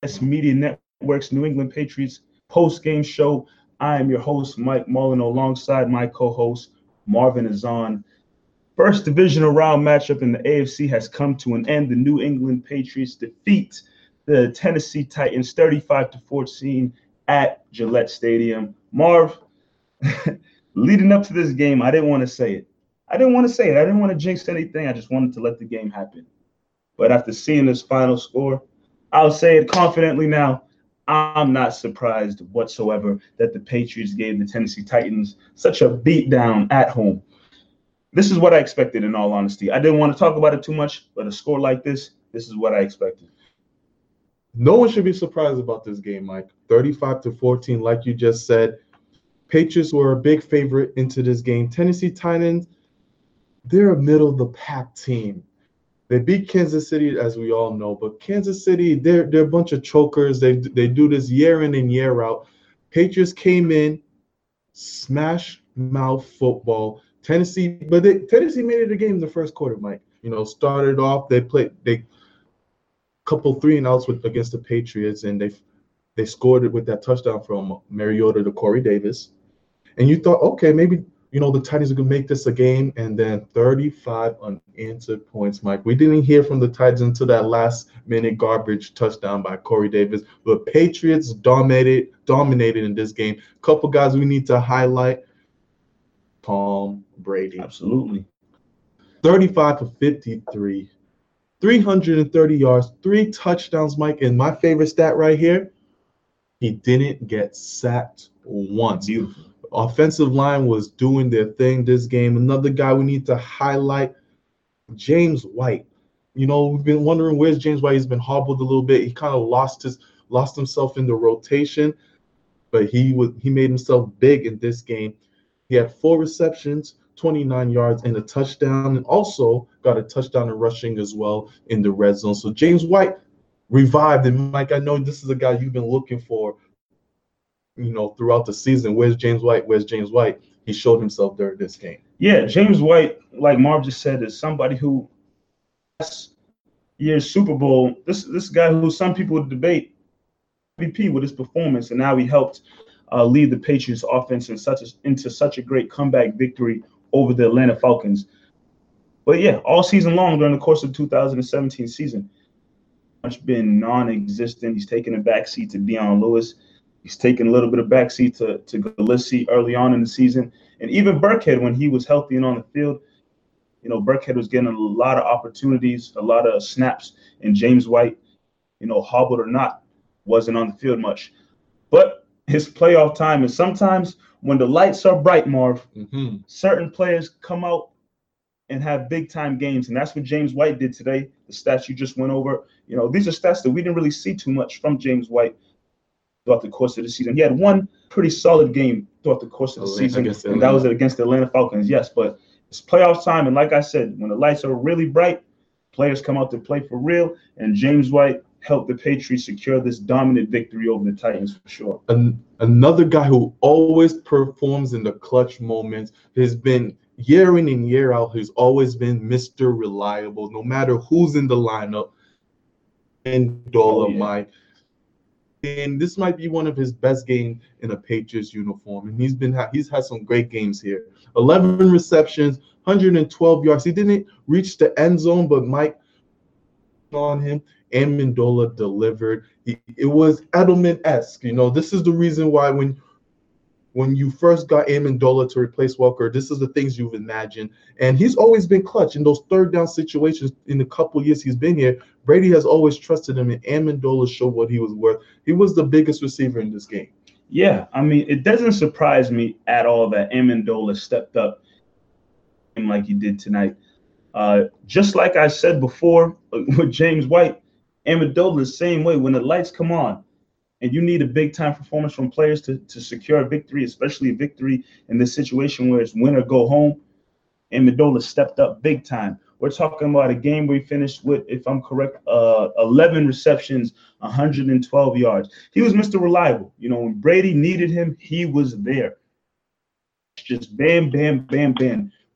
Media Network's New England Patriots post-game show. I am your host, Mike Mullen, alongside my co-host, Marvin Azan. First divisional round matchup in the AFC has come to an end. The New England Patriots defeat the Tennessee Titans 35-14 at Gillette Stadium. Marv, leading up to this game, I didn't want to say it. I didn't want to jinx anything. I just wanted to let the game happen. But after seeing this final score, I'll say it confidently now. I'm not surprised whatsoever that the Patriots gave the Tennessee Titans such a beatdown at home. This is what I expected, in all honesty. I didn't want to talk about it too much, but a score like this is what I expected. No one should be surprised about this game, Mike. 35-14, like you just said. Patriots were a big favorite into this game. Tennessee Titans, they're a middle-of-the-pack team. They beat Kansas City, as we all know, but Kansas City, they're a bunch of chokers. They do this year in and year out. Patriots came in, smash mouth football. Tennessee made it a game in the first quarter, Mike. Started off, they couple 3-and-outs against the Patriots, and they scored it with that touchdown from Mariota to Corey Davis. And you thought, okay, maybe the Titans are going to make this a game, and then 35 unanswered points, Mike. We didn't hear from the Titans until that last-minute garbage touchdown by Corey Davis. But Patriots dominated in this game. A couple guys we need to highlight. Tom Brady. Absolutely. 35-53, 330 yards, 3 touchdowns, Mike. And my favorite stat right here, he didn't get sacked once. Beautiful. Offensive line was doing their thing this game. Another guy we need to highlight, James White. We've been wondering where's James White. He's been hobbled a little bit. He kind of lost himself in the rotation, but he made himself big in this game. He had 4 receptions, 29 yards, and a touchdown, and also got a touchdown in rushing as well in the red zone. So James White revived, and Mike, I know this is a guy you've been looking for throughout the season. Where's James White? He showed himself during this game. Yeah, James White, like Marv just said, is somebody who last year's Super Bowl, this guy who some people would debate MVP with his performance, and now he helped lead the Patriots offense into such a great comeback victory over the Atlanta Falcons. But yeah, all season long during the course of the 2017 season, much been non-existent. He's taken a backseat to Dion Lewis. He's taken a little bit of backseat to Galissi early on in the season. And even Burkhead, when he was healthy and on the field, Burkhead was getting a lot of opportunities, a lot of snaps. And James White, hobbled or not, wasn't on the field much. But his playoff time, and sometimes when the lights are bright, Marv, certain players come out and have big-time games. And that's what James White did today, the stats you just went over. These are stats that we didn't really see too much from James White throughout the course of the season. He had one pretty solid game throughout the course of the season, and that was against the Atlanta Falcons, yes. But it's playoff time, and like I said, when the lights are really bright, players come out to play for real, and James White helped the Patriots secure this dominant victory over the Titans for sure. Another guy who always performs in the clutch moments has been year in and year out. He's always been Mr. Reliable, no matter who's in the lineup. And Mike. And this might be one of his best games in a Patriots uniform. And he's had some great games here. 11 receptions, 112 yards. He didn't reach the end zone, but Mike on him. Amendola delivered. It was Edelman-esque. This is the reason why when you first got Amendola to replace Walker, this is the things you've imagined. And he's always been clutch in those third down situations in the couple years he's been here. Brady has always trusted him, and Amendola showed what he was worth. He was the biggest receiver in this game. Yeah, I mean, it doesn't surprise me at all that Amendola stepped up like he did tonight. Just like I said before with James White, Amendola the same way. When the lights come on, and you need a big-time performance from players to secure a victory, especially a victory in this situation where it's win or go home, Amendola stepped up big time. We're talking about a game where he finished with, if I'm correct, 11 receptions, 112 yards. He was Mr. Reliable. When Brady needed him, he was there. Just bam, bam, bam, bam.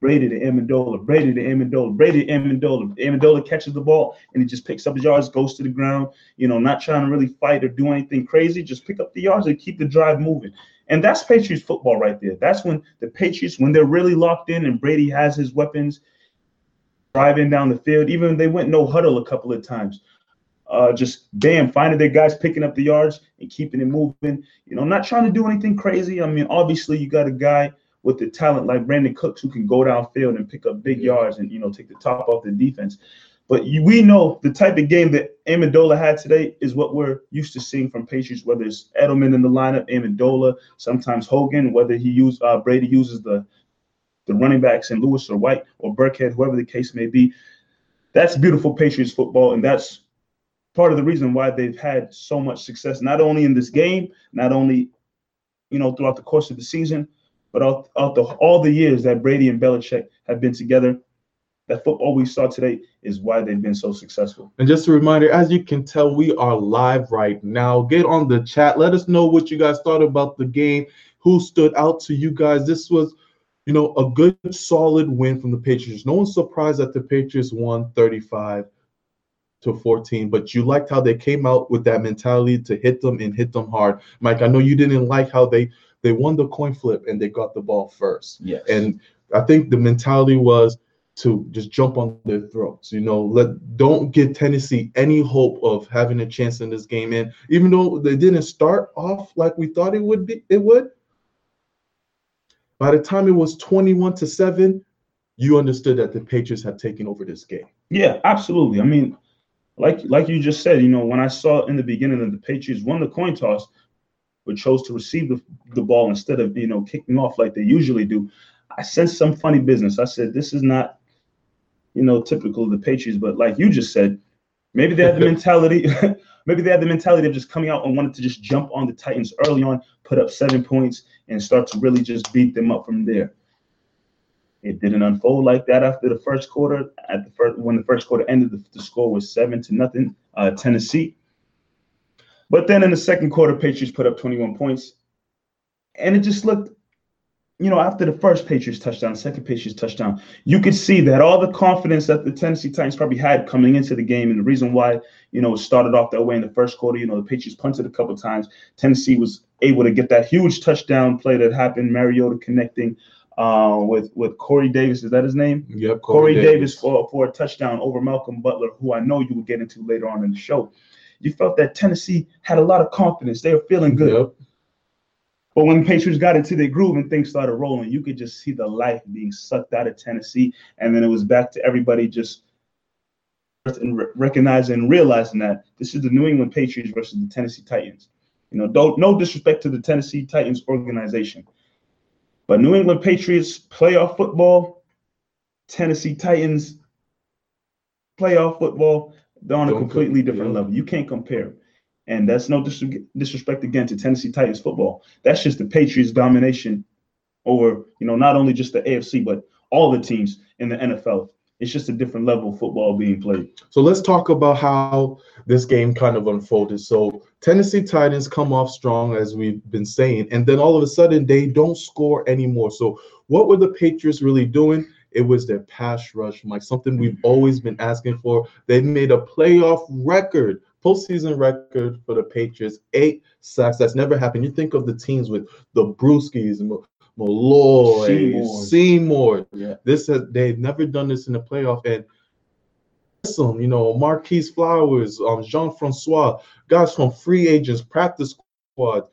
Brady to Amendola, Brady to Amendola, Brady to Amendola. Amendola catches the ball and he just picks up his yards, goes to the ground, not trying to really fight or do anything crazy, just pick up the yards and keep the drive moving. And that's Patriots football right there. That's when the Patriots, when they're really locked in and Brady has his weapons, driving down the field, even they went no huddle a couple of times. Just bam, finding their guys, picking up the yards and keeping it moving. Not trying to do anything crazy. I mean, obviously you got a guy with the talent like Brandon Cooks who can go downfield and pick up big yards and take the top off the defense. But we know the type of game that Amendola had today is what we're used to seeing from Patriots, whether it's Edelman in the lineup, Amendola, sometimes Hogan, whether Brady uses the running backs in Lewis or White or Burkhead, whoever the case may be. That's beautiful Patriots football, and that's part of the reason why they've had so much success, not only in this game, not only throughout the course of the season, but all the years that Brady and Belichick have been together. That football we saw today is why they've been so successful. And just a reminder, as you can tell, we are live right now. Get on the chat. Let us know what you guys thought about the game, who stood out to you guys. This was, a good, solid win from the Patriots. No one's surprised that the Patriots won 35-14, but you liked how they came out with that mentality to hit them and hit them hard. Mike, I know you didn't like how they won the coin flip and they got the ball first. Yes. And I think the mentality was to just jump on their throats. Don't give Tennessee any hope of having a chance in this game. And even though they didn't start off like we thought it would. By the time it was 21-7, you understood that the Patriots had taken over this game. Yeah, absolutely. I mean, like you just said, when I saw in the beginning that the Patriots won the coin toss, but chose to receive the ball instead of kicking off like they usually do, I sensed some funny business. I said, this is not typical of the Patriots, but like you just said, maybe they had the mentality. Maybe they had the mentality of just coming out and wanted to just jump on the Titans early on, put up 7 points, and start to really just beat them up from there. It didn't unfold like that after the first quarter. When the first quarter ended, the score was 7-0, Tennessee. But then in the second quarter, Patriots put up 21 points, and it just looked, after the first Patriots touchdown, second Patriots touchdown, you could see that all the confidence that the Tennessee Titans probably had coming into the game, and the reason why, it started off that way in the first quarter, the Patriots punted a couple times. Tennessee was able to get that huge touchdown play that happened, Mariota connecting with Corey Davis. Is that his name? Yep. Corey Davis for a touchdown over Malcolm Butler, who I know you will get into later on in the show. You felt that Tennessee had a lot of confidence. They were feeling good. Yep. But when the Patriots got into their groove and things started rolling, you could just see the life being sucked out of Tennessee. And then it was back to everybody just recognizing and realizing that this is the New England Patriots versus the Tennessee Titans. No disrespect to the Tennessee Titans organization, but New England Patriots playoff football, Tennessee Titans playoff football, they're on a completely different level. You can't compare. And that's no disrespect again to Tennessee Titans football. That's just the Patriots' domination over, not only just the AFC, but all the teams in the NFL. It's just a different level of football being played. So let's talk about how this game kind of unfolded. So Tennessee Titans come off strong, as we've been saying, and then all of a sudden they don't score anymore. So what were the Patriots really doing? It was their pass rush, Mike, something we've always been asking for. They made a playoff record, postseason record for the Patriots, 8 sacks. That's never happened. You think of the teams with the Brewskis, Malloy, Seymour. Yeah. They've never done this in the playoff. And Marquise Flowers, Jean-Francois, guys from free agents, practice squad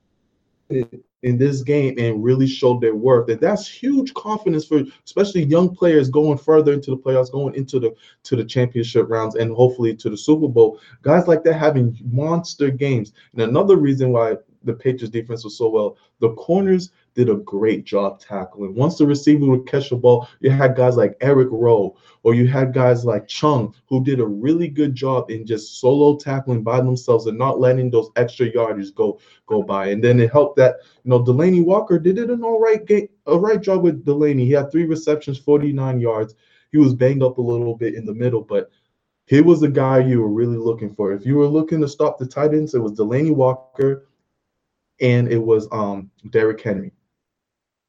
in this game and really showed their worth. And that's huge confidence for especially young players going further into the playoffs, going into the championship rounds, and hopefully to the Super Bowl. Guys like that having monster games. And another reason why the Patriots defense was so well, the corners did a great job tackling. Once the receiver would catch the ball, you had guys like Eric Rowe, or you had guys like Chung, who did a really good job in just solo tackling by themselves and not letting those extra yardage go by. And then it helped that, Delaney Walker did it an all right job with Delaney. He had 3 receptions, 49 yards. He was banged up a little bit in the middle, but he was the guy you were really looking for. If you were looking to stop the Titans, it was Delaney Walker and it was Derrick Henry.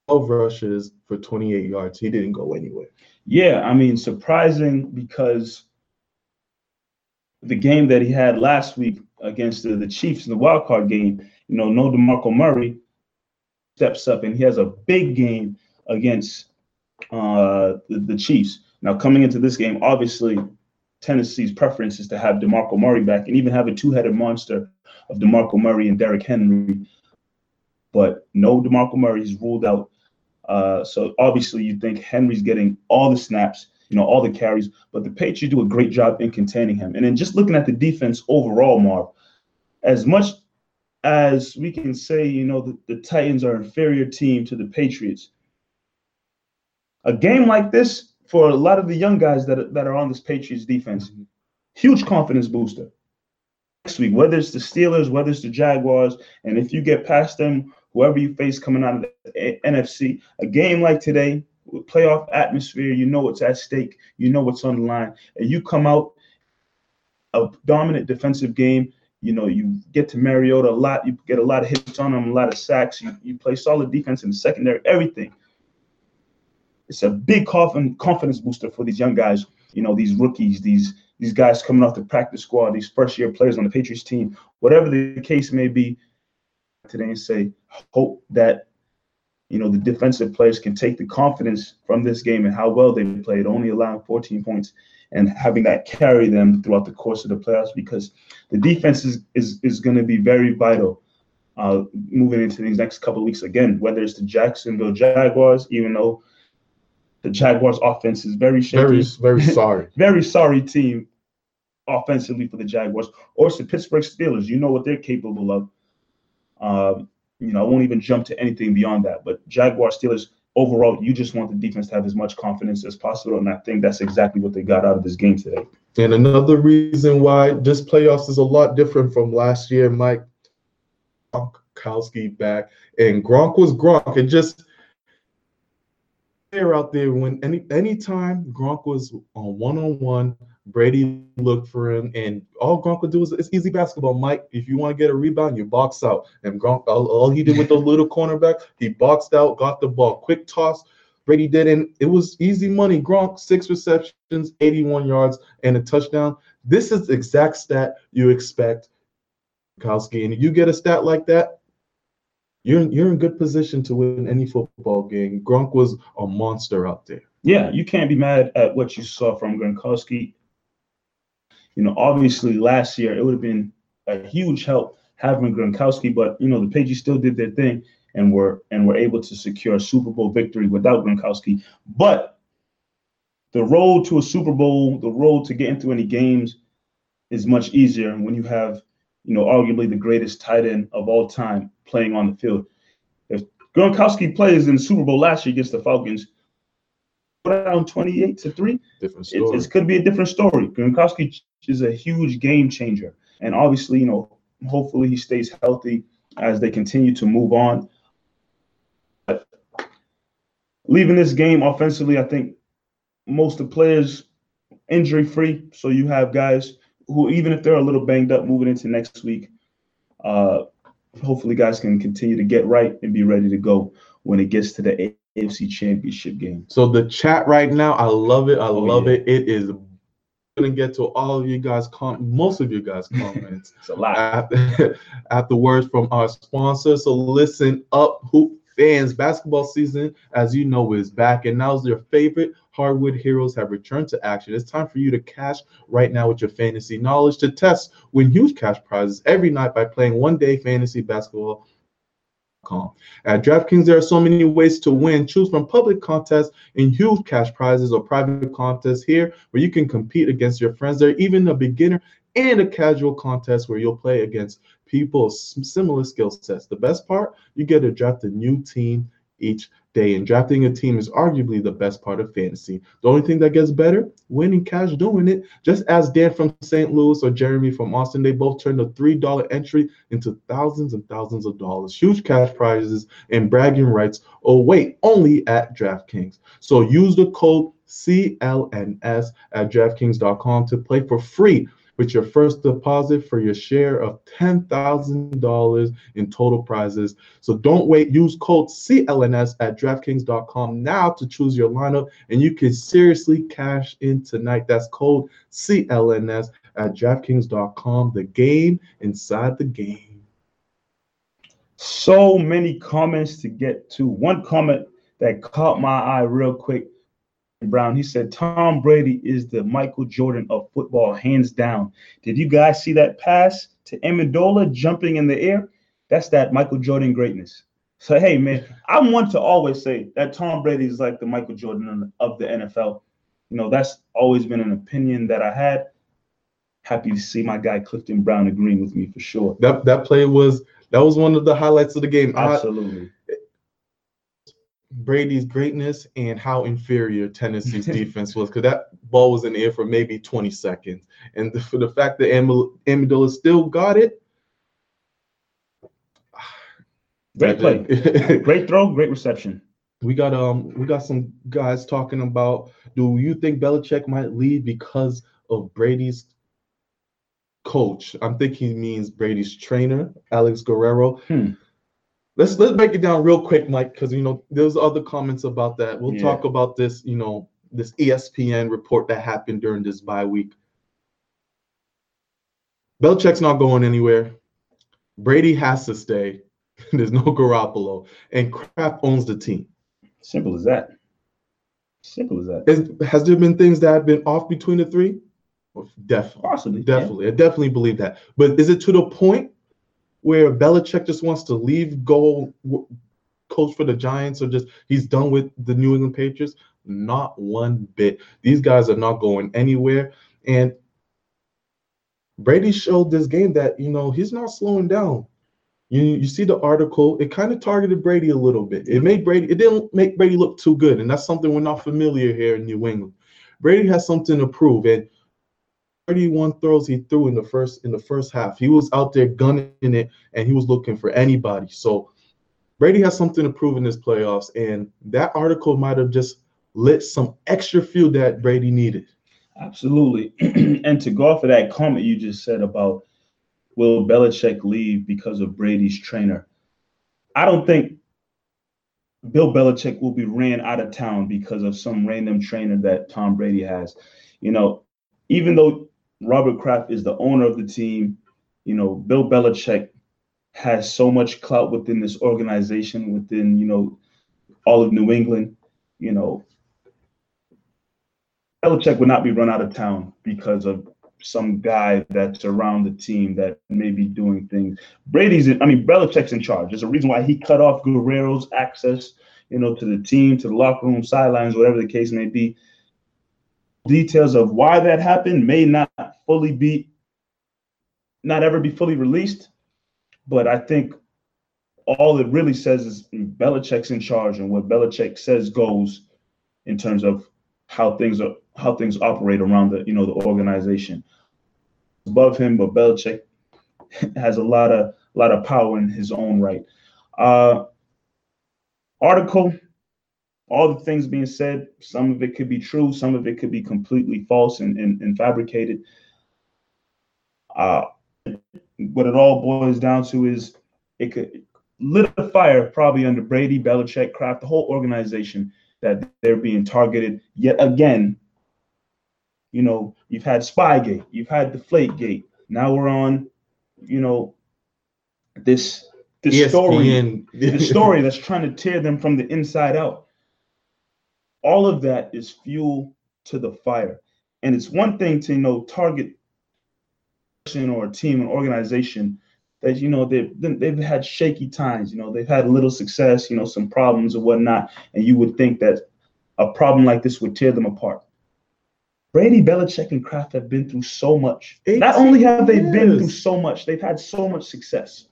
12 rushes for 28 yards. He didn't go anywhere. Yeah, I mean, surprising because the game that he had last week against the Chiefs in the wild card game, no DeMarco Murray steps up and he has a big game against the Chiefs. Now, coming into this game, obviously, Tennessee's preference is to have DeMarco Murray back and even have a two-headed monster of DeMarco Murray and Derrick Henry. But no DeMarco Murray is ruled out. So obviously, you think Henry's getting all the snaps, all the carries, but the Patriots do a great job in containing him. And then just looking at the defense overall, Marv, as much as we can say, the Titans are an inferior team to the Patriots, a game like this for a lot of the young guys that are on this Patriots defense, huge confidence booster. Next week, whether it's the Steelers, whether it's the Jaguars, and if you get past them, whoever you face coming out of the NFC, a game like today, with playoff atmosphere, what's at stake, what's on the line, and you come out a dominant defensive game. You get to Mariota a lot, you get a lot of hits on him, a lot of sacks, you play solid defense in the secondary, everything. It's a big confidence booster for these young guys, these rookies, these guys coming off the practice squad, these first-year players on the Patriots team, whatever the case may be today, and say, hope that, the defensive players can take the confidence from this game and how well they played, only allowing 14 points and having that carry them throughout the course of the playoffs, because the defense is going to be very vital moving into these next couple of weeks. Again, whether it's the Jacksonville Jaguars, even though the Jaguars offense is very shaky. Very sorry. Very sorry team offensively for the Jaguars. Or it's the Pittsburgh Steelers. You know what they're capable of. I won't even jump to anything beyond that. But Jaguars, Steelers, overall, you just want the defense to have as much confidence as possible. And I think that's exactly what they got out of this game today. And another reason why this playoffs is a lot different from last year, Mike, Gronkowski back. And Gronk was Gronk. It just out there when anytime Gronk was on one-on-one, Brady looked for him, and all Gronk would do is it's easy basketball, Mike. If you want to get a rebound, you box out. And Gronk, all he did with those little cornerbacks, he boxed out, got the ball, quick toss. Brady did, and it was easy money. Gronk, 6 receptions, 81 yards, and a touchdown. This is the exact stat you expect, Gronkowski. And if you get a stat like that, you're in good position to win any football game. Gronk was a monster out there. Yeah, you can't be mad at what you saw from Gronkowski. Obviously last year it would have been a huge help having Gronkowski, but the Patriots still did their thing and were able to secure a Super Bowl victory without Gronkowski. But the road to a Super Bowl, the road to get into any games, is much easier when you have arguably the greatest tight end of all time playing on the field. If Gronkowski plays in the Super Bowl last year against the Falcons, down 28-3, different story. It could be a different story. Gronkowski is a huge game changer. And obviously, hopefully he stays healthy as they continue to move on. But leaving this game offensively, I think most of the players injury-free. So you have guys who, even if they're a little banged up moving into next week, hopefully guys can continue to get right and be ready to go when it gets to the AFC Championship game. So the chat right now, I love it. I love it. It is going to get to all of you guys, most of you guys' comments. It's a lot. After words from our sponsor. So listen up, Hoop fans. Basketball season, as you know, is back, and now's your favorite hardwood heroes have returned to action. It's time for you to cash right now with your fantasy knowledge to test, win huge cash prizes every night by playing one-day fantasy basketball. At DraftKings, there are so many ways to win. Choose from public contests and huge cash prizes or private contests here where you can compete against your friends. There are even a beginner and a casual contest where you'll play against people of similar skill sets. The best part, you get to draft a new team each day, and drafting a team is arguably the best part of fantasy. The only thing that gets better, winning cash doing it. Just as Dan from St. Louis or Jeremy from Austin, they both turned a $3 entry into thousands and thousands of dollars, huge cash prizes and bragging rights. Oh wait, only at DraftKings. So use the code CLNS at DraftKings.com to play for free. with your first deposit for your share of $10,000 in total prizes. So don't wait. Use code CLNS at DraftKings.com now to choose your lineup, and you can seriously cash in tonight. That's code CLNS at DraftKings.com. The game inside the game. So many comments to get to. One comment that caught my eye real quick, Brown, he said, Tom Brady is the Michael Jordan of football, hands down. Did you guys see that pass to Amendola jumping in the air? That's that Michael Jordan greatness. So, hey, man, I want to always say that Tom Brady is like the Michael Jordan of the NFL. You know, that's always been an opinion that I had. Happy to see my guy Clifton Brown agreeing with me for sure. That play was one of the highlights of the game. Absolutely. Brady's greatness and how inferior Tennessee's defense was, because that ball was in the air for maybe 20 seconds. And for the fact that Amendola still got it. Great play. Great throw, great reception. We got some guys talking about, do you think Belichick might leave because of Brady's coach? I'm thinking he means Brady's trainer, Alex Guerrero. Let's break it down real quick, Mike, because there's other comments about that. We'll talk about this, this ESPN report that happened during this bye week. Belichick's not going anywhere. Brady has to stay. There's no Garoppolo, and Kraft owns the team. Simple as that. Has there been things that have been off between the three? Definitely. Possibly. Definitely. Yeah. I definitely believe that. But is it to the point where Belichick just wants to leave, go coach for the Giants, or just he's done with the New England Patriots? Not one bit. These guys are not going anywhere. And Brady showed this game that, he's not slowing down. You see the article, it kind of targeted Brady a little bit. It didn't make Brady look too good, and that's something we're not familiar here in New England. Brady has something to prove, and 31 throws he threw in the first half. He was out there gunning it, and he was looking for anybody. So Brady has something to prove in this playoffs, and that article might have just lit some extra fuel that Brady needed. Absolutely. And to go off of that comment you just said about will Belichick leave because of Brady's trainer, I don't think Bill Belichick will be ran out of town because of some random trainer that Tom Brady has. Even though Robert Kraft is the owner of the team, Bill Belichick has so much clout within this organization, within, all of New England. Belichick would not be run out of town because of some guy that's around the team that may be doing things. Belichick's in charge. There's a reason why he cut off Guerrero's access, to the team, to the locker room, sidelines, whatever the case may be. Details of why that happened may not ever be fully released, but I think all it really says is Belichick's in charge, and what Belichick says goes in terms of how things operate around the the organization. Above him, but Belichick has a lot of power in his own right. Article, all the things being said, some of it could be true, some of it could be completely false and fabricated. What it all boils down to is it could lit a fire probably under Brady, Belichick, Kraft, the whole organization, that they're being targeted yet again. You've had Spygate, you've had Deflategate. Now we're on, this story, the story that's trying to tear them from the inside out. All of that is fuel to the fire. And it's one thing to, target a person or a team, an organization that, they've had shaky times, they've had a little success, some problems or whatnot. And you would think that a problem like this would tear them apart. Brady, Belichick, and Kraft have been through so much. Not only have they been through so much, they've had so much success.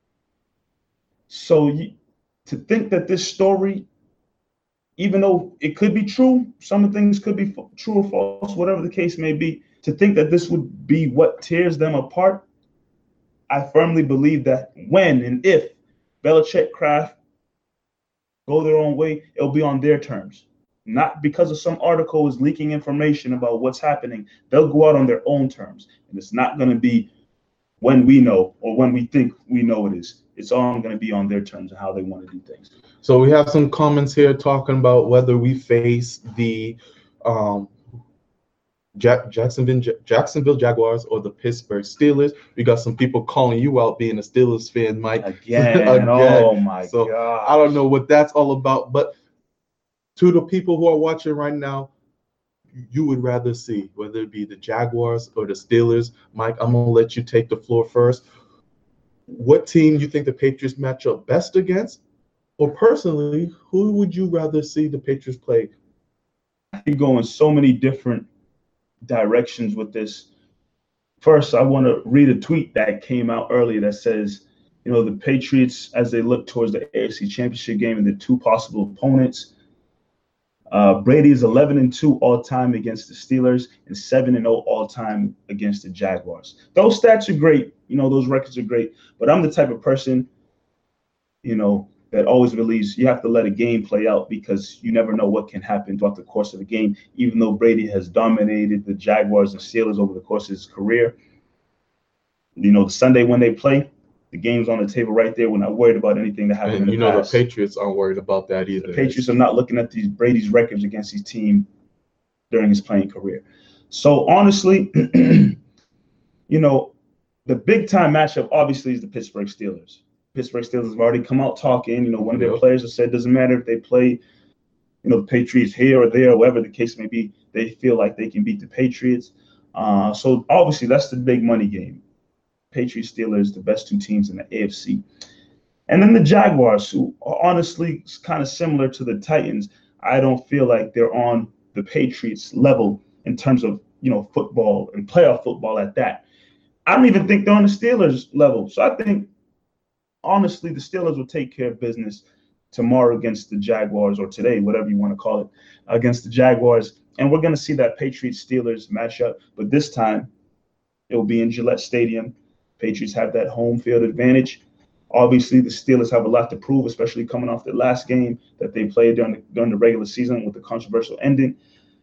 So to think that this story, even though it could be true, some of the things could be true or false, whatever the case may be, to think that this would be what tears them apart, I firmly believe that when and if Belichick, Kraft go their own way, it'll be on their terms, not because of some article is leaking information about what's happening. They'll go out on their own terms, and it's not going to be when we know or when we think we know it is. It's all going to be on their terms and how they want to do things. So we have some comments here talking about whether we face the Jacksonville Jaguars or the Pittsburgh Steelers. We got some people calling you out being a Steelers fan, Mike. Again. Oh my God. I don't know what that's all about, but to the people who are watching right now, you would rather see, whether it be the Jaguars or the Steelers. Mike, I'm going to let you take the floor first. What team you think the Patriots match up best against? Or personally, who would you rather see the Patriots play? I can go in so many different directions with this. First, I want to read a tweet that came out earlier that says, the Patriots, as they look towards the AFC Championship game and the two possible opponents, Brady is 11-2 all-time against the Steelers and 7-0 all-time against the Jaguars. Those stats are great. Those records are great. But I'm the type of person, that always believes you have to let a game play out because you never know what can happen throughout the course of a game. Even though Brady has dominated the Jaguars and Steelers over the course of his career, the Sunday when they play, the game's on the table right there. We're not worried about anything that happened in the past. The Patriots aren't worried about that either. The Patriots are not looking at Brady's records against his team during his playing career. So honestly, the big time matchup obviously is the Pittsburgh Steelers. Pittsburgh Steelers have already come out talking. One of their players has said it doesn't matter if they play, the Patriots here or there, or whatever the case may be. They feel like they can beat the Patriots. So obviously that's the big money game. Patriots, Steelers, the best two teams in the AFC. And then the Jaguars, who are honestly kind of similar to the Titans. I don't feel like they're on the Patriots level in terms of, football and playoff football at that. I don't even think they're on the Steelers level. So I think, honestly, the Steelers will take care of business tomorrow against the Jaguars, or today, whatever you want to call it, against the Jaguars. And we're going to see that Patriots-Steelers matchup. But this time, it will be in Gillette Stadium. Patriots have that home field advantage. Obviously, the Steelers have a lot to prove, especially coming off their last game that they played during the regular season with the controversial ending.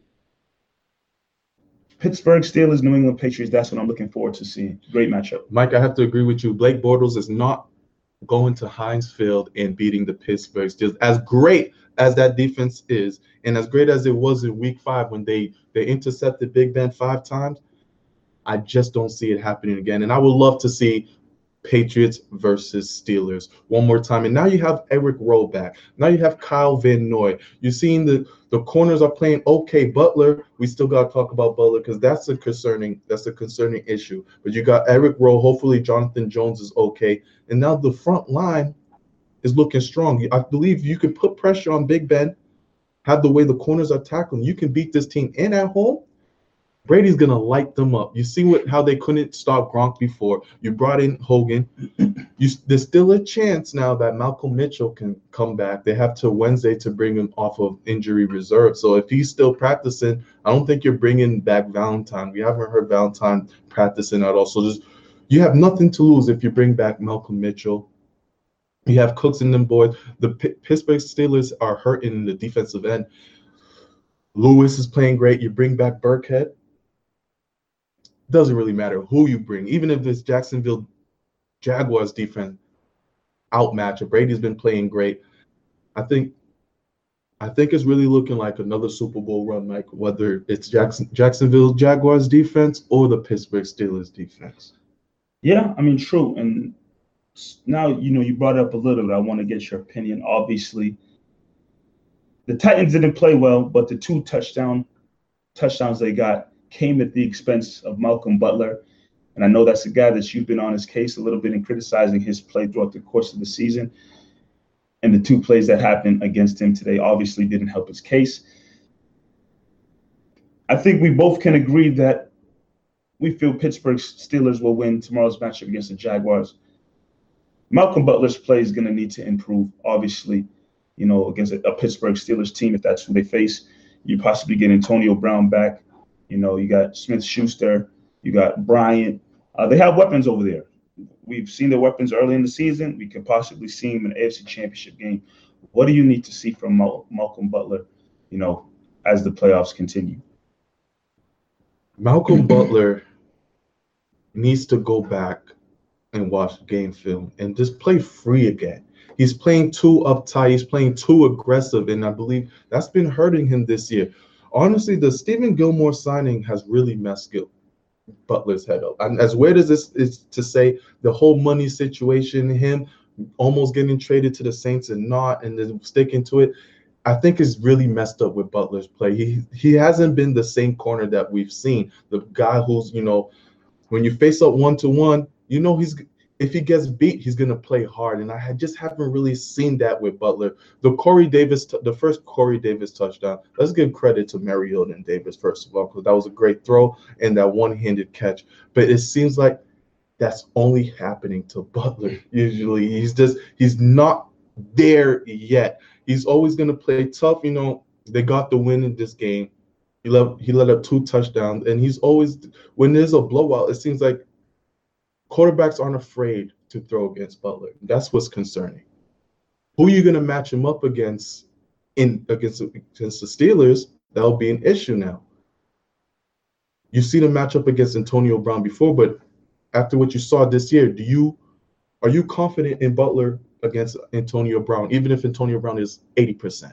Pittsburgh Steelers, New England Patriots, that's what I'm looking forward to seeing. Great matchup. Mike, I have to agree with you. Blake Bortles is not going to Heinz Field and beating the Pittsburgh Steelers. As great as that defense is, and as great as it was in Week 5 when they intercepted Big Ben 5 times, I just don't see it happening again. And I would love to see Patriots versus Steelers one more time. And now you have Eric Rowe back. Now you have Kyle Van Noy. You're seeing the corners are playing okay. Butler, we still got to talk about Butler because that's a concerning issue. But you got Eric Rowe. Hopefully Jonathan Jones is okay. And now the front line is looking strong. I believe you can put pressure on Big Ben, have the way the corners are tackling. You can beat this team in at home. Brady's going to light them up. You see how they couldn't stop Gronk before. You brought in Hogan. There's still a chance now that Malcolm Mitchell can come back. They have till Wednesday to bring him off of injury reserve. So if he's still practicing, I don't think you're bringing back Valentine. We haven't heard Valentine practicing at all. So you have nothing to lose if you bring back Malcolm Mitchell. You have Cooks and them boys. The Pittsburgh Steelers are hurt in the defensive end. Lewis is playing great. You bring back Burkhead. Doesn't really matter who you bring, even if this Jacksonville Jaguars defense outmatch. Brady's been playing great. I think it's really looking like another Super Bowl run, Mike, whether it's Jacksonville Jaguars defense or the Pittsburgh Steelers defense. Yeah, I mean, true. And now, you brought up a little bit. I want to get your opinion. Obviously, the Titans didn't play well, but the two touchdowns they got came at the expense of Malcolm Butler. And I know that's a guy that you've been on his case a little bit in criticizing his play throughout the course of the season. And the two plays that happened against him today obviously didn't help his case. I think we both can agree that we feel Pittsburgh Steelers will win tomorrow's matchup against the Jaguars. Malcolm Butler's play is going to need to improve, obviously, against a Pittsburgh Steelers team, if that's who they face. You possibly get Antonio Brown back. You got Smith-Schuster, you got Bryant. They have weapons over there. We've seen their weapons early in the season. We could possibly see them in the AFC Championship game. What do you need to see from Malcolm Butler, as the playoffs continue. Malcolm Butler needs to go back and watch game film and just play free again. He's playing too uptight. He's playing too aggressive, and I believe that's been hurting him this year. Honestly, the Stephen Gilmore signing has really messed Butler's head up. And as weird as this is to say, the whole money situation, him almost getting traded to the Saints and not, and then sticking to it, I think is really messed up with Butler's play. He hasn't been the same corner that we've seen. The guy who's, when you face up 1-to-1, if he gets beat, he's gonna play hard. And I just haven't really seen that with Butler. The first Corey Davis touchdown. Let's give credit to Mariota and Davis first of all, because that was a great throw and that one-handed catch. But it seems like that's only happening to Butler. Usually, he's not there yet. He's always gonna play tough. They got the win in this game. He let up 2 touchdowns, and he's always, when there's a blowout, it seems like quarterbacks aren't afraid to throw against Butler. That's what's concerning. Who are you going to match him up against against the Steelers? That'll be an issue now. You've seen him match up against Antonio Brown before, but after what you saw this year, are you confident in Butler against Antonio Brown, even if Antonio Brown is 80%?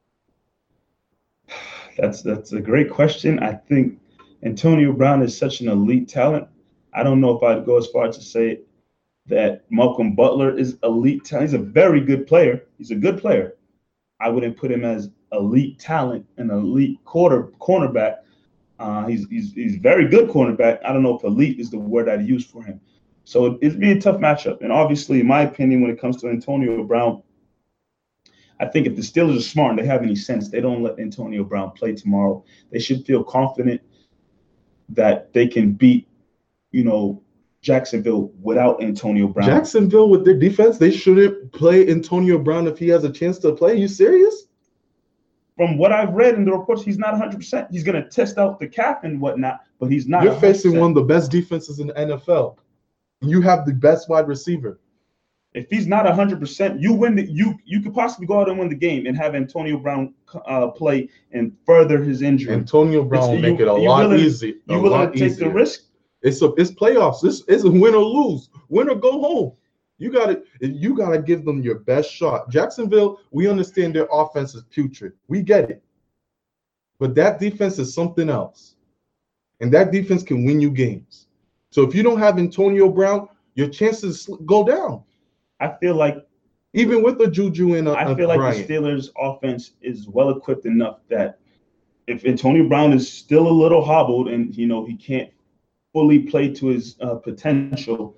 That's a great question. I think Antonio Brown is such an elite talent. I don't know if I'd go as far as to say that Malcolm Butler is elite talent. He's a very good player. He's a good player. I wouldn't put him as elite talent, an elite cornerback. He's very good cornerback. I don't know if elite is the word I'd use for him. So it'd be a tough matchup. And obviously, in my opinion, when it comes to Antonio Brown, I think if the Steelers are smart and they have any sense, they don't let Antonio Brown play tomorrow. They should feel confident that they can beat, Jacksonville without Antonio Brown. Jacksonville with their defense, they shouldn't play Antonio Brown if he has a chance to play. Are you serious? From what I've read in the reports, he's not 100%. He's going to test out the cap and whatnot, but he's not. You're 100%. facing one of the best defenses in the NFL. You have the best wide receiver. If he's not 100%, you win. You could possibly go out and win the game and have Antonio Brown play and further his injury. Antonio Brown will make it a lot easier. You willing to take the risk? It's playoffs. It's a win or lose, win or go home. You gotta give them your best shot. Jacksonville, we understand their offense is putrid. We get it, but that defense is something else, and that defense can win you games. So if you don't have Antonio Brown, your chances go down. I feel like even with the Juju and I feel like the Steelers' offense is well equipped enough that if Antonio Brown is still a little hobbled and he can't fully play to his potential,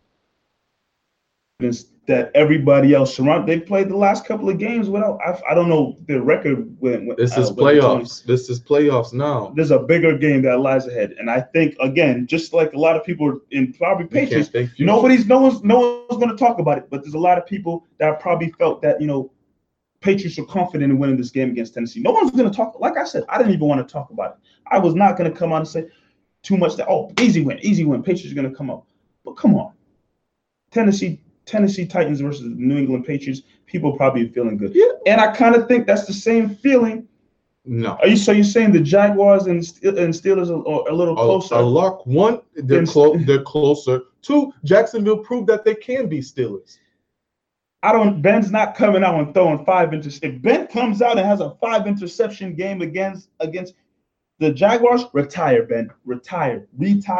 that everybody else around, they've played the last couple of games without. I don't know the record. This is playoffs. This is playoffs now. There's a bigger game that lies ahead, and I think again, just like a lot of people in probably Patriots, no one's going to talk about it, but there's a lot of people that probably felt that Patriots are confident in winning this game against Tennessee. No one's going to talk. Like I said, I didn't even want to talk about it. I was not going to come out and say too much that easy win. Patriots are going to come up, but come on, Tennessee Titans versus New England Patriots, people probably feeling good. Yeah. And I kind of think that's the same feeling. No. You're saying the Jaguars and Steelers are a little closer? A lot. One, they're closer. Two, Jacksonville proved that they can be Steelers. Ben's not coming out and throwing 5 interceptions. If Ben comes out and has a 5-interception game against the Jaguars, retire, Ben. Retire.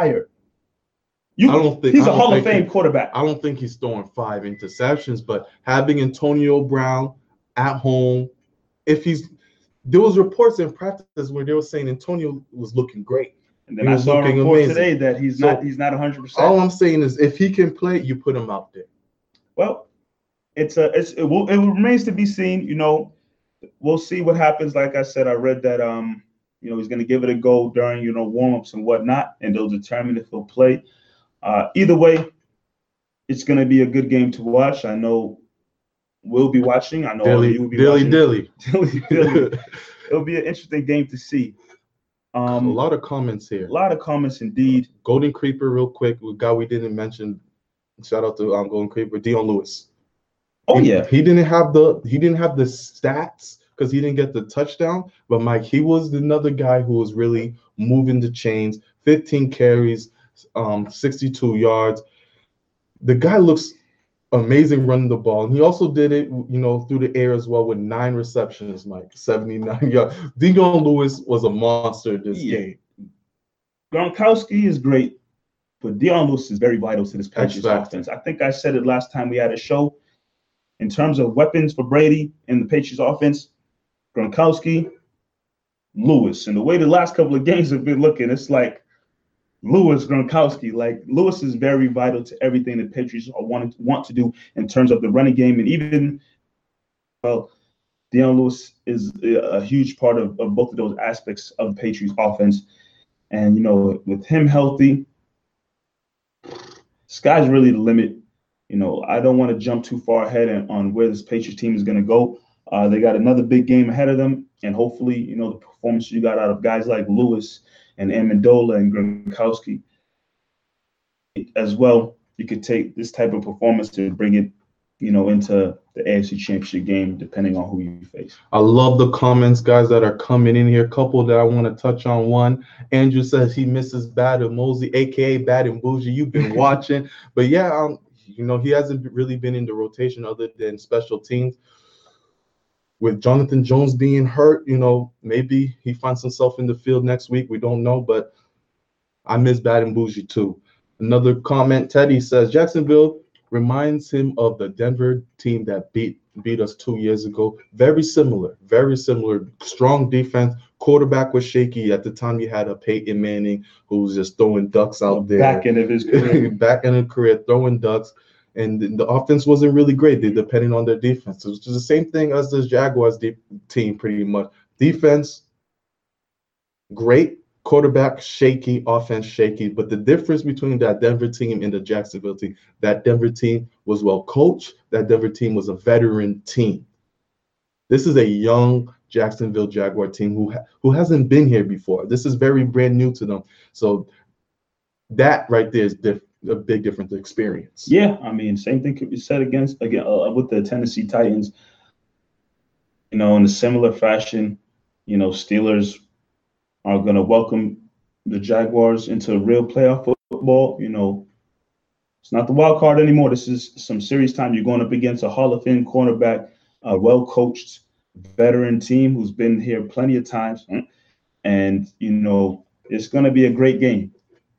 He's a Hall of Fame quarterback. I don't think he's throwing 5 interceptions, but having Antonio Brown at home, there was reports in practice where they were saying Antonio was looking great. And then I saw a report today that he's not 100%. All I'm saying is if he can play, you put him out there. Well, it remains to be seen. We'll see what happens. Like I said, I read that he's going to give it a go during warm-ups and whatnot, and they'll determine if he'll play. Either way, it's going to be a good game to watch. I know we'll be watching. I know you will be watching. Dilly. It'll be an interesting game to see. A lot of comments here. A lot of comments indeed. Golden Creeper, real quick. A guy we didn't mention. Shout out to Golden Creeper, Dion Lewis. Oh yeah. He didn't have the stats because he didn't get the touchdown. But Mike, he was another guy who was really moving the chains. 15 carries, 62 yards. The guy looks amazing running the ball, and he also did it, through the air as well with 9 receptions, Mike, 79 yards. Dion Lewis was a monster this game. Gronkowski is great, but Dion Lewis is very vital to this Patriots offense. I think I said it last time we had a show. In terms of weapons for Brady and the Patriots offense, Gronkowski, Lewis. And the way the last couple of games have been looking, it's like Lewis, Gronkowski. Like, Lewis is very vital to everything the Patriots want to do in terms of the running game. And even, Dion Lewis is a huge part of both of those aspects of the Patriots offense. And, with him healthy, sky's really the limit. I don't want to jump too far ahead on where this Patriots team is going to go. They got another big game ahead of them, and hopefully, the performance you got out of guys like Lewis and Amendola and Gronkowski as well, you could take this type of performance and bring it, into the AFC Championship game, depending on who you face. I love the comments, guys, that are coming in here. A couple that I want to touch on. One, Andrew says he misses Bad and Mosey, a.k.a. Bad and Bougie. You've been watching. But, yeah, he hasn't really been in the rotation other than special teams. With Jonathan Jones being hurt, maybe he finds himself in the field next week. We don't know, but I miss Bad and Bougie too. Another comment, Teddy says, Jacksonville reminds him of the Denver team that beat us 2 years ago. Very similar. Strong defense. Quarterback was shaky. At the time, you had a Peyton Manning who was just throwing ducks out there. Back end of his career. Throwing ducks. And the offense wasn't really great. They depended on their defense. It was the same thing as the Jaguars team, pretty much. Defense, great. Quarterback, shaky. Offense, shaky. But the difference between that Denver team and the Jacksonville team, that Denver team was well coached. That Denver team was a veteran team. This is a young Jacksonville Jaguar team who hasn't been here before. This is very brand new to them. So that right there is a big different experience. Yeah, same thing could be said again with the Tennessee Titans. In a similar fashion, Steelers are going to welcome the Jaguars into real playoff football. It's not the wild card anymore. This is some serious time. You're going up against a Hall of Fame cornerback, a well-coached veteran team who's been here plenty of times. And, it's going to be a great game.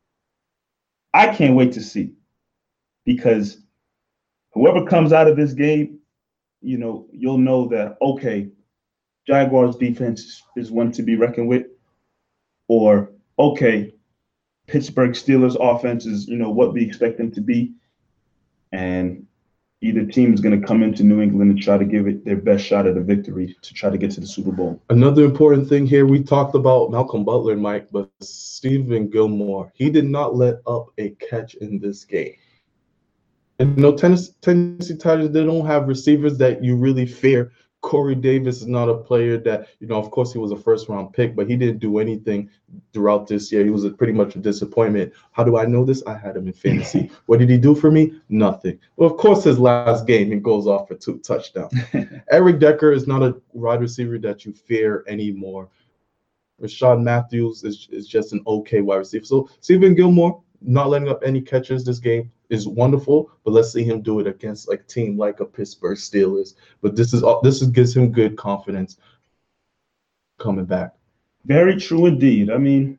I can't wait to see, because whoever comes out of this game, you'll know that, okay, Jaguars defense is one to be reckoned with, or, okay, Pittsburgh Steelers offense is, what we expect them to be. And either team is going to come into New England and try to give it their best shot at a victory to try to get to the Super Bowl. Another important thing here, we talked about Malcolm Butler, Mike, but Stephon Gilmore, he did not let up a catch in this game. And Tennessee Titans, they don't have receivers that you really fear. Corey Davis is not a player that, of course he was a first-round pick, but he didn't do anything throughout this year. He was pretty much a disappointment. How do I know this? I had him in fantasy. What did he do for me? Nothing. Well, of course, his last game, he goes off for 2 touchdowns. Eric Decker is not a wide receiver that you fear anymore. Rashad Matthews is just an okay wide receiver. So Stephon Gilmore, not letting up any catches this game is wonderful, but let's see him do it against a team like a Pittsburgh Steelers. But this gives him good confidence coming back. Very true indeed. Into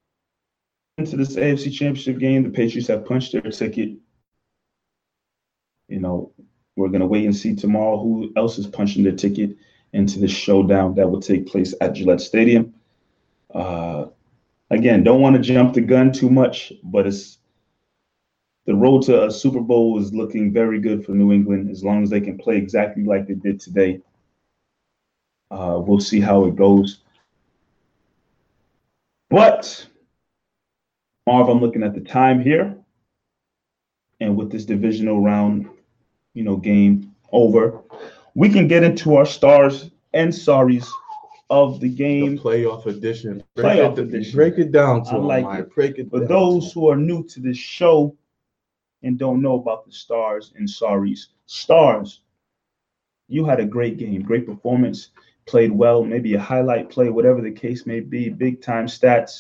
this AFC Championship game, the Patriots have punched their ticket. We're going to wait and see tomorrow who else is punching their ticket into the showdown that will take place at Gillette Stadium. Again, don't want to jump the gun too much, but the road to a Super Bowl is looking very good for New England as long as they can play exactly like they did today. We'll see how it goes. But, Marv, I'm looking at the time here. And with this divisional round, game over, we can get into our stars and sorries of the game. The playoff edition. Break it down to I like them, it. Break it. For those who are new to this show and don't know about the stars and sorries. Stars, you had a great game, great performance. played well, maybe a highlight play, whatever the case may be, big time stats.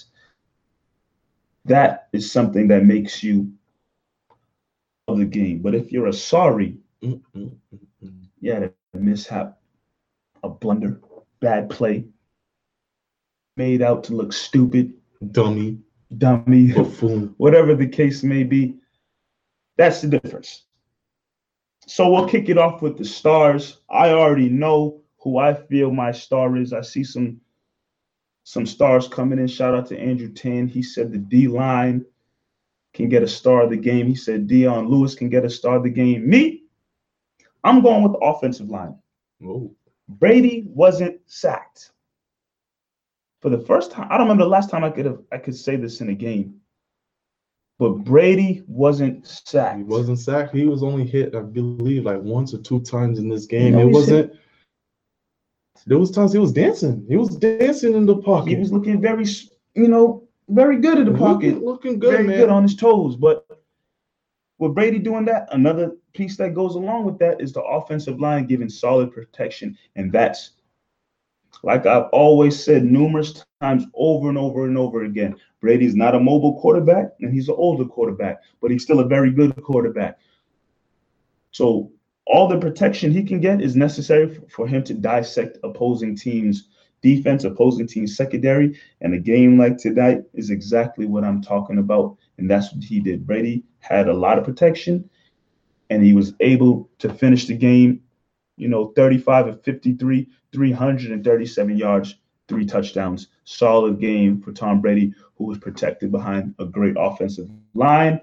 That is something that makes you of the game. But if you're a sorry, yeah, a mishap, a blunder, bad play, made out to look stupid, dummy, buffoon, whatever the case may be, that's the difference. So we'll kick it off with the stars. I already know who I feel my star is. I see some stars coming in. Shout out to Andrew Tan. He said the D-line can get a star of the game. He said Dion Lewis can get a star of the game. Me, I'm going with the offensive line. Whoa. Brady wasn't sacked. For the first time, I don't remember the last time I could say this in a game. But Brady wasn't sacked. He wasn't sacked. He was only hit, I believe, like once or two times in this game. There was times he was dancing. He was dancing in the pocket. He was looking very, very good in the pocket. Looking good, very man. good on his toes. But with Brady doing that, another piece that goes along with that is the offensive line giving solid protection. And that's, like I've always said numerous times over and over and over again, Brady's not a mobile quarterback, and he's an older quarterback, but he's still a very good quarterback. So all the protection he can get is necessary for him to dissect opposing teams' defense, opposing teams' secondary. And a game like tonight is exactly what I'm talking about, and that's what he did. Brady had a lot of protection, and he was able to finish the game, 35 of 53, 337 yards, 3 touchdowns. Solid game for Tom Brady, who was protected behind a great offensive line.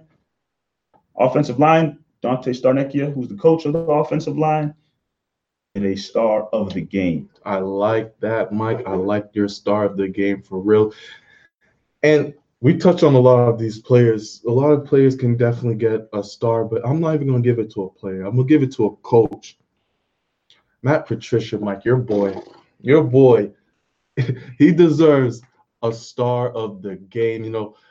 Dante Starnecchia, who's the coach of the offensive line, is a star of the game. I like that, Mike. I like your star of the game for real. And we touch on a lot of these players. A lot of players can definitely get a star, but I'm not even going to give it to a player. I'm going to give it to a coach. Matt Patricia, Mike, your boy, he deserves a star of the game.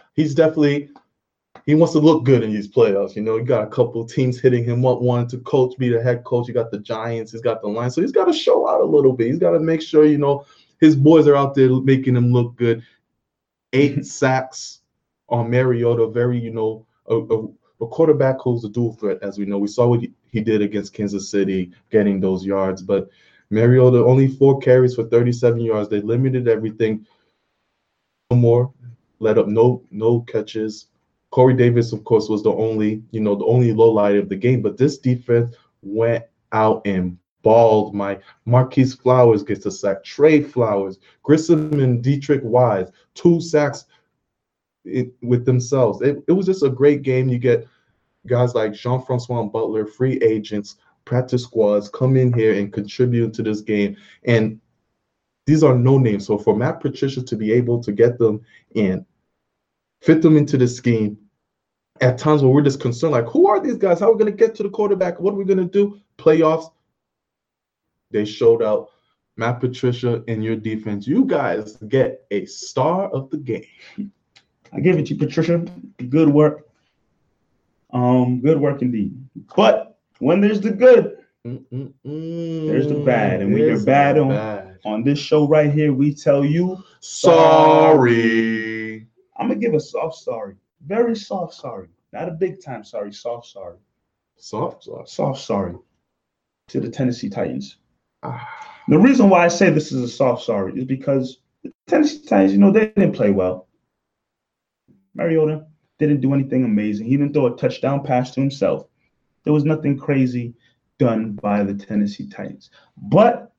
He wants to look good in these playoffs. He got a couple teams hitting him up, wanting to be the head coach. You got the Giants, he's got the Lions. So he's got to show out a little bit. He's got to make sure, his boys are out there making him look good. 8 sacks on Mariota, very, a quarterback who's a dual threat, as we know. We saw what he did against Kansas City, getting those yards. But Mariota, only 4 carries for 37 yards. They limited everything. No more, let up no catches. Corey Davis, of course, was the only low light of the game. But this defense went out and balled. Marquise Flowers gets a sack. Trey Flowers, Grissom and Dietrich Wise, 2 sacks with themselves. It was just a great game. You get guys like Jean-Francois Butler, free agents, practice squads come in here and contribute to this game. And these are no names. So for Matt Patricia to be able to get them and fit them into the scheme at times where we're just concerned, like, who are these guys? How are we going to get to the quarterback? What are we going to do? Playoffs. They showed out. Matt Patricia and your defense, you guys get a star of the game. I give it to you, Patricia. Good work. Good work indeed. But when there's the good, there's the bad. And when you're bad on this show right here, we tell you sorry. I'm going to give a soft sorry. Very soft sorry. Not a big time sorry, soft sorry. Soft sorry to the Tennessee Titans. The reason why I say this is a soft sorry is because the Tennessee Titans, they didn't play well. Mariota didn't do anything amazing. He didn't throw a touchdown pass to himself. There was nothing crazy done by the Tennessee Titans. But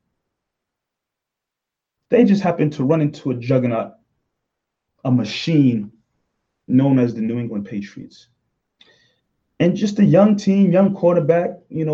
they just happened to run into a juggernaut, a machine known as the New England Patriots. And just a young team, young quarterback,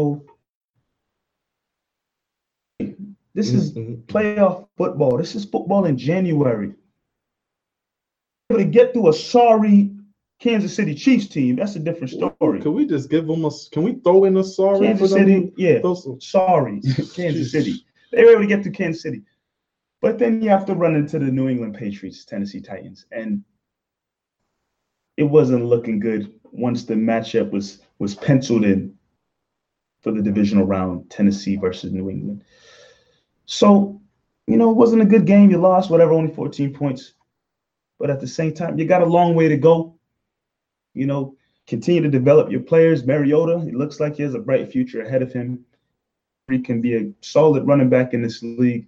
this is playoff football. This is football in January. To get through a sorry Kansas City Chiefs team, that's a different story. Can we just give them can we throw in a sorry Kansas for them? City? Yeah, sorry, Kansas City. They were able to get to Kansas City. But then you have to run into the New England Patriots, Tennessee Titans. And it wasn't looking good once the matchup was penciled in for the divisional round, Tennessee versus New England. So it wasn't a good game. You lost, whatever, only 14 points. But at the same time, you got a long way to go. Continue to develop your players. Mariota, it looks like he has a bright future ahead of him. He can be a solid running back in this league.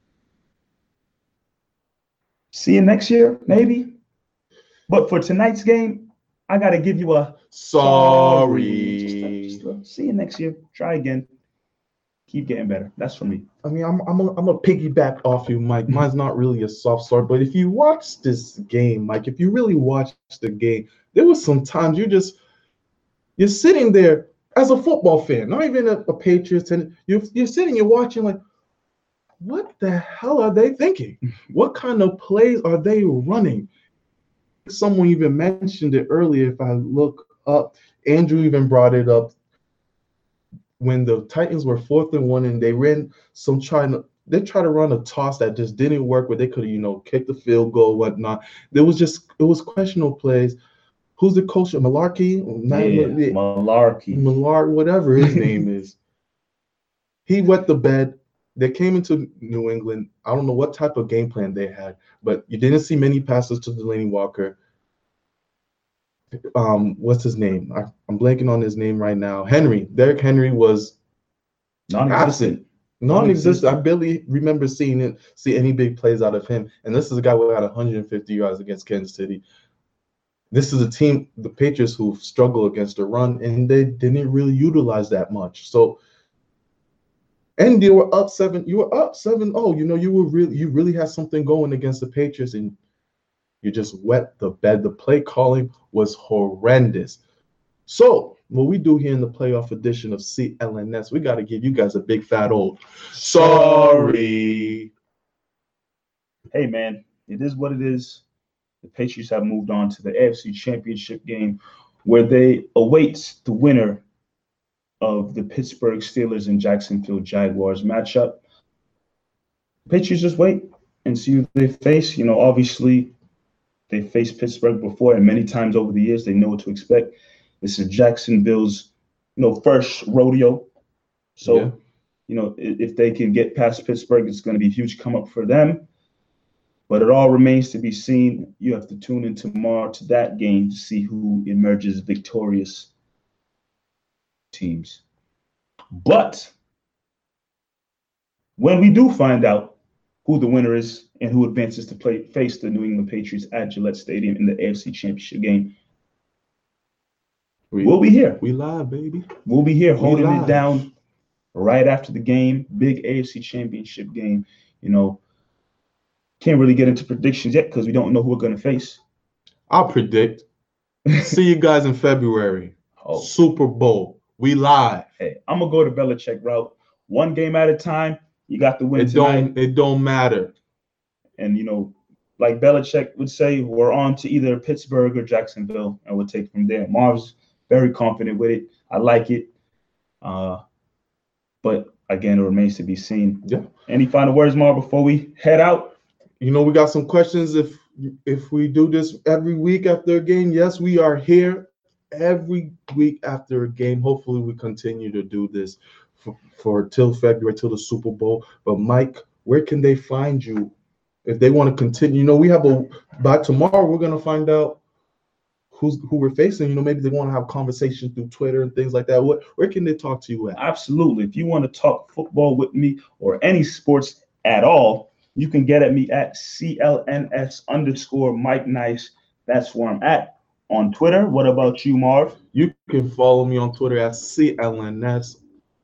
See you next year, maybe. But for tonight's game, I got to give you a sorry. Just see you next year. Try again. Keep getting better. That's for me. I mean, I'm a piggyback off you, Mike. Mine's not really a soft start, but if you watch this game, Mike, if you really watch the game, there was some times you're sitting there as a football fan, not even a Patriots, and you're sitting, you're watching like, what the hell are they thinking? What kind of plays are they running? Someone even mentioned it earlier. If I look up, Andrew even brought it up when the Titans were 4th and 1, and they ran they tried to run a toss that just didn't work, where they could have, kicked the field goal, whatnot. It was questionable plays. Who's the coach? Malarkey? Malarkey. Whatever his name is. He wet the bed. They came into New England. I don't know what type of game plan they had, but you didn't see many passes to Delaney Walker. What's his name? I'm blanking on his name right now. Derrick Henry was non-existent. I barely remember see any big plays out of him. And this is a guy who had 150 yards against Kansas City. This is a team, the Patriots, who struggle against the run, and they didn't really utilize that much. So, and you were up 7. You were up 7-0. You really had something going against the Patriots, and you just wet the bed. The play calling was horrendous. So, what we do here in the playoff edition of CLNS, we got to give you guys a big fat old sorry. Hey, man, it is what it is. The Patriots have moved on to the AFC Championship game, where they await the winner of the Pittsburgh Steelers and Jacksonville Jaguars matchup. Patriots just wait and see who they face. Obviously, they faced Pittsburgh before, and many times over the years, they know what to expect. This is Jacksonville's, first rodeo. So, if they can get past Pittsburgh, it's going to be a huge come up for them. But it all remains to be seen. You have to tune in tomorrow to that game to see who emerges victorious teams. But when we do find out who the winner is and who advances to face the New England Patriots at Gillette Stadium in the AFC Championship game, we'll be here. We live, baby. We'll be here holding it down right after the game. Big AFC Championship game. Can't really get into predictions yet because we don't know who we're going to face. I'll predict. See you guys in February. Super Bowl. We live. Hey, I'm going to go to Belichick route. One game at a time. You got the win tonight. It don't matter. And, like Belichick would say, we're on to either Pittsburgh or Jacksonville, and we'll take from there. Marv's very confident with it. I like it. But, again, it remains to be seen. Yeah. Any final words, Marv, before we head out? We got some questions. If we do this every week after a game, yes, we are here every week after a game. Hopefully, we continue to do this for till February, till the Super Bowl. But Mike, where can they find you if they want to continue? We have by tomorrow we're gonna find out who we're facing. Maybe they want to have a conversation through Twitter and things like that. Where can they talk to you at? Absolutely. If you want to talk football with me or any sports at all, you can get at me at CLNS_Mike Nice. That's where I'm at on Twitter. What about you, Marv? You can follow me on Twitter at CLNS_Marv.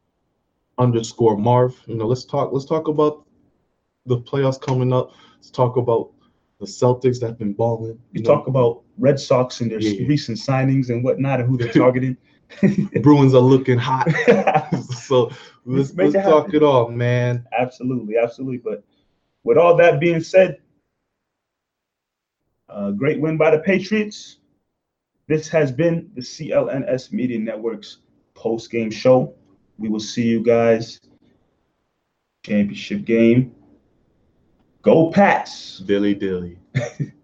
Let's talk about the playoffs coming up. Let's talk about the Celtics that have been balling. You talk about Red Sox and their recent signings and whatnot and who they're targeting. Bruins are looking hot. So let's talk it all, man. Absolutely. But with all that being said, great win by the Patriots. This has been the CLNS Media Network's post-game show. We will see you guys. Championship game. Go Pats. Dilly.